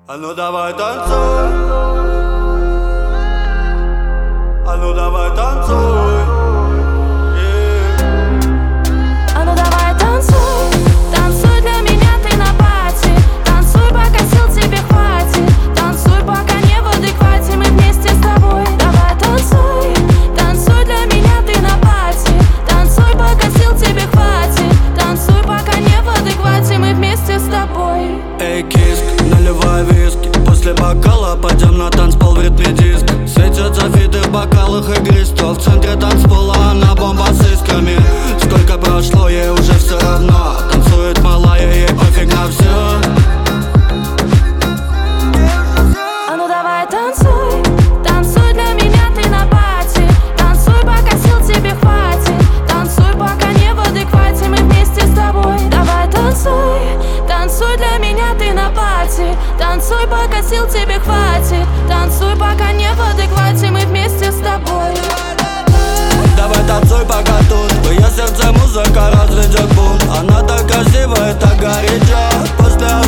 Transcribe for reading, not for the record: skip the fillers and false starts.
А ну давай танцуй, а ну давай танцуй, А ну давай танцуй, танцуй для меня ты на пати. Танцуй, пока сил тебе хватит. Танцуй, пока не в адеквате, мы вместе с тобой. Давай танцуй, танцуй для меня ты на пати. Танцуй, пока сил тебе хватит. Танцуй, пока не в адеквате, мы вместе с тобой. Эй, киск, наливай виски. После бокала пойдем на танцпол в ритме диск. Светятся фиты в бокалах игристо. В центре танцпола она бомба с искрами. Сколько прошло, ей уже все равно. Танцует малая, ей пофиг на все. А ну давай танцуй, танцуй для меня ты на пати. Танцуй, пока сил тебе хватит. Танцуй, пока не в адеквате, мы вместе с тобой. Давай танцуй, танцуй для меня ты на пати. Танцуй, пока сил тебе хватит. Танцуй, пока не в адеквате, мы вместе с тобой. Давай танцуй, пока тут. В ее сердце музыка разведет бунт. Она так красивая, так горяча. После